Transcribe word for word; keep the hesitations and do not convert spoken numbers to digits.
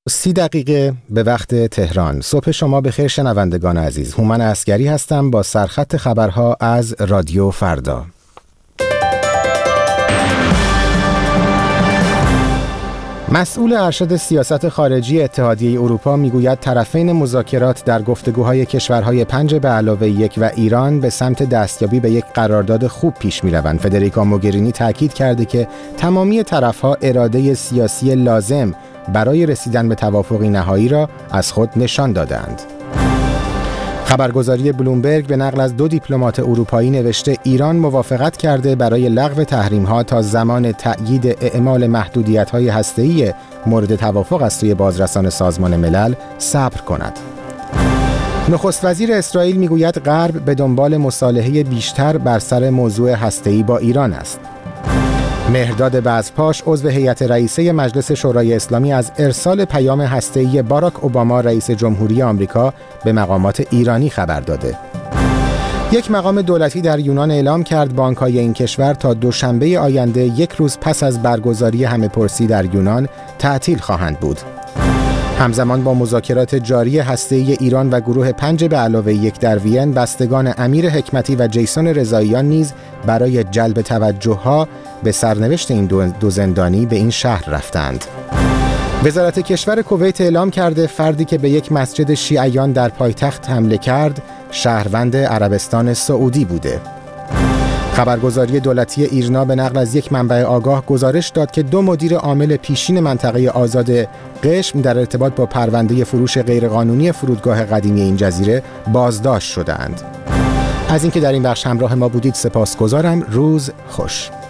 سی دقیقه به وقت تهران. صبح شما بخیر شنوندگان عزیز. هومن عسگری هستم با سرخط خبرها از رادیو فردا. مسئول ارشد سیاست خارجی اتحادیه اروپا میگوید طرفین مذاکرات در گفتگوهای کشورهای پنج به علاوه یک و ایران به سمت دستیابی به یک قرارداد خوب پیش می‌روند. فدریکا موگرینی تاکید کرده که تمامی طرف‌ها اراده سیاسی لازم برای رسیدن به توافقی نهایی را از خود نشان دادند. خبرگزاری بلومبرگ به نقل از دو دیپلمات اروپایی نوشته ایران موافقت کرده برای لغو تحریم‌ها تا زمان تأیید اعمال محدودیت‌های هسته‌ای مورد توافق از سوی بازرسان سازمان ملل صبر کند. نخست وزیر اسرائیل میگوید غرب به دنبال مصالحه بیشتر بر سر موضوع هسته‌ای با ایران است. مهرداد بزپاش عضو هیئت رئیسه مجلس شورای اسلامی از ارسال پیام هسته‌ای باراک اوباما رئیس جمهوری آمریکا به مقامات ایرانی خبر داده. یک مقام دولتی در یونان اعلام کرد بانک‌های این کشور تا دوشنبه آینده یک روز پس از برگزاری همه‌پرسی در یونان تعطیل خواهند بود. همزمان با مذاکرات جاری هسته‌ای ایران و گروه پنج به علاوه یک در وین، بستگان امیر حکمتی و جیسون رضاییان نیز برای جلب توجه‌ها به سرنوشت این دو, دو زندانی به این شهر رفتند. وزارت کشور کویت اعلام کرده فردی که به یک مسجد شیعیان در پایتخت حمله کرد، شهروند عربستان سعودی بوده. خبرگزاری دولتی ایرنا به نقل از یک منبع آگاه گزارش داد که دو مدیر عامل پیشین منطقه آزاد قشم در ارتباط با پرونده فروش غیرقانونی فرودگاه قدیمی این جزیره بازداشت شدند. از اینکه در این بخش همراه ما بودید سپاسگزارم. روز خوش.